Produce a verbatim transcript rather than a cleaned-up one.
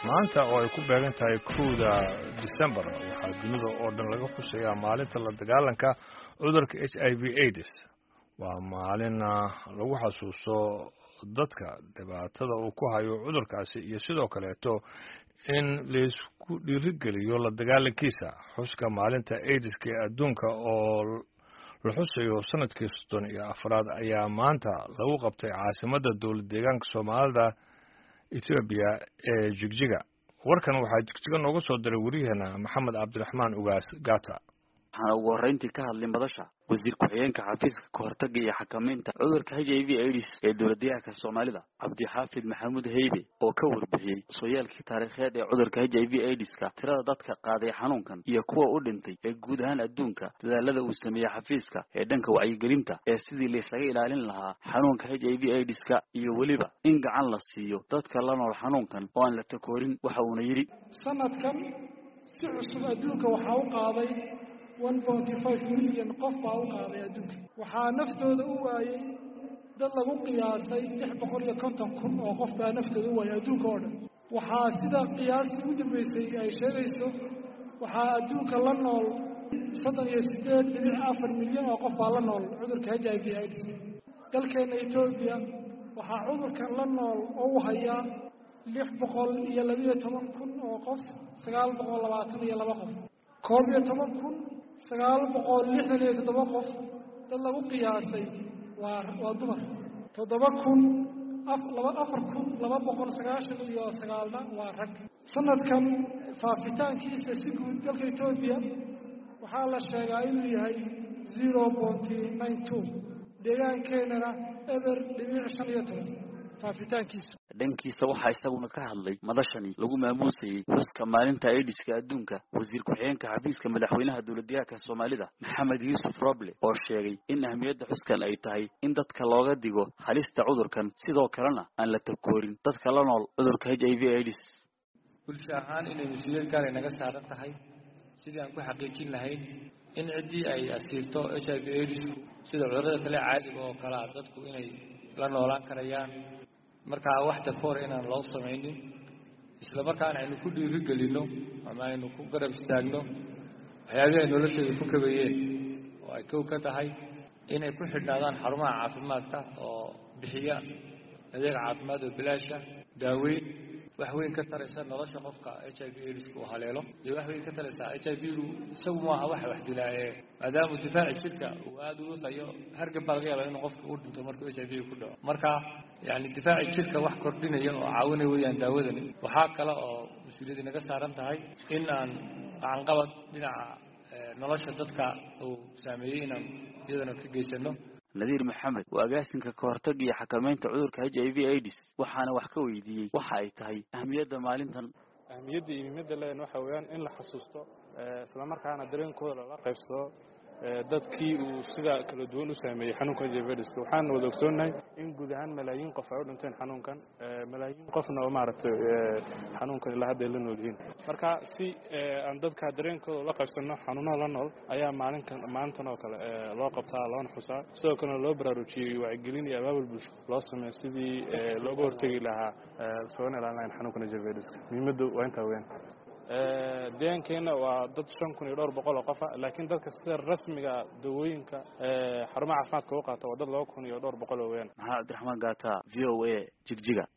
maanta oo ay ku beegan tahay kowda December waxaa dunida oo dhan laga xusayaa maalinta la dagaalanka cudurka H I V AIDS. Waa maalin lagu xasuusto dadka dhibaatada uu ku hayo cudurkaasi iyo sidoo kaleeto in la isku dhiirigeliyo la dagaalankiisa. Xuska maalinta AIDS ee adduunka oo la xusayo sanadkii soddon iyo afraad ayaa maanta lagu qabtay caasimadda dowlad deegaanka Soomaalida Ethiopia ee Jigjiga. Warkan waxaa Jigjiga nooga soo diray wariyaheena Maxamed Cabdiraxmaan Ugaas Gata. waxaana ugu horreyntii ka hadlay madasha wasiir ku-xigeenka xafiiska ka hortagga iyo xakamaynta cudurka H I V AIDS ee dowladdeegaanka Soomaalida Cabdi Xaafid Maxamuud Heybe oo ka warbixiyay sooyaalkii taariikheed ee cudurka H I V AIDS-ka tirada dadka qaaday xanuunkan iyo kuwa u dhintay ee guud ahaan adduunka dadaalada uu sameeyay xafiiska ee dhanka wacyigelinta ee sidii la isaga ilaalin lahaa xanuunka H I V AIDS-ka iyo weliba in gacan la siiyo dadka la nool xanuunkan oo aan la takoorin. waxa uuna yidhi sanadkan si cusub adduunka waxaa u qaaday one point five million qof baa u qaaday adduunka. waxaa naftooda u waayay dad lagu qiyaasay lix boqol iyo konton kun oo qof baa naftooda u waayay adduunka oo dhan. waxaa sida qiyaastii u dambeysay ay sheegayso waxaa adduunka la nool soddon iyo sideed dhibic afar milyan oo qof baa la nool cudurka H I V AIDS. dalkeena Ethiopia waxaa cudurkan la nool oo u hayaa lix boqol iyo laba iyo toban kun oo qof, sagaal boqol labaatan iyo laba qof. koob iyo toban kun sagaal boqol lixdan iyo toddoba qof dad lagu qiyaasay waa waa dumar. toddoba kun afar kun laba boqol sagaashan iyo sagaalna waa rag. sanadkan faafitaankiisa si guud dalka Ethiopia waxaa la sheegaa inuu yahay zero point nine two, deegaankeenana eber dhibic shan iyo toban faafitaankiisa. dhankiisa waxaa isaguna ka hadlay madashani lagu maamuusayay xuska maalinta AIDS-ka adduunka wasiir ku-xigeenka xafiiska madaxweynaha dowladdeegaanka Soomaalida Maxamed Yuusuf Roble oo sheegay in ahmiyadda xuskan ay tahay in dadka looga digo halista cudurkan sidoo kalena aan la takoorin dadka la nool cudurka H I V AIDS. bulsho ahaan inay mas'uuliyad gaar ah naga saaran tahay sidii aan ku xaqiijin lahayn in ciddii ay asiirto H I V AIDS sida cudurrada kale caadiga oo kale ah dadku inay la noolaan karayaan markaa wax takoor inaan loo samaynin isla markaana aynu ku dhiirigelino ama aynu ku garab istaagno waxyaabaha ay noloshooda ku kabeeyeen oo ay kow ka tahay inay ku xidhnaadaan xarumaha caafimaadka oo bixiya adeeg caafimaad oo bilaasha daaweyn wax weyn ka taraysa nolosha qofka H I V AIDS-ku haleelo iyo wax weyn ka taraysa H I V-gu isagu maaha wax wax dilaaye maadaama difaaci jirka uu aad u qayo hargab baa laga yaabaa in qofka uu dhinto markuu H I V ku dhaco. marka yani difaaci jirka wax kordhinaya oo caawinaya weeyaan daawadani. waxaa kale oo mas'uuliyadda naga saaran tahay in aan gacanqabad dhinaca nolosha dadka uu saameeyay inaan iyadana ka geysano. Nadiir Maxamed waa agaasinka ka hortagga iyo xakamaynta cudurka H I V AIDS waxaana wax ka weydiiyey waxa ay tahay ahmiyadda maalintan. ahmiyadda iyo muhiimadda leeyahay waxa weeyaan in la xasuusto isla markaana dareenkooda la qaybsado dadkii uu sida kala duwan u saameeyay xanuunka H I V AIDS. waxaan wada ogsoonahay in guud ahaan malaayiin qof ay u dhinteen xanuunkan, malaayiin qofna oo maaragtay xanuunkan ilaa hadda la nool yihiin. marka si aan dadka dareenkooda la qaybsano xanuunada la nool ayaa maalinkan maalintan oo kale loo qabtaa loona xusaa, sidoo kalena loo baraarujiyay wacyigelin iyo abaabul bulsho loo sameeyo sidii looga hortagi lahaa soo ilaalin xanuunkan H I V AIDS. muhiimaddu waa intaa weeyaan. deegaankeena waa dad shan kun iyo dhowr boqol oo qof ah, laakiin dadka sida rasmiga dawooyinka xarumaha caafimaadka u qaata waa dad laba kun iyo dhowr boqol oo weeyaan. Maxamed Cabdiraxmaan Gata, V O A, Jigjiga.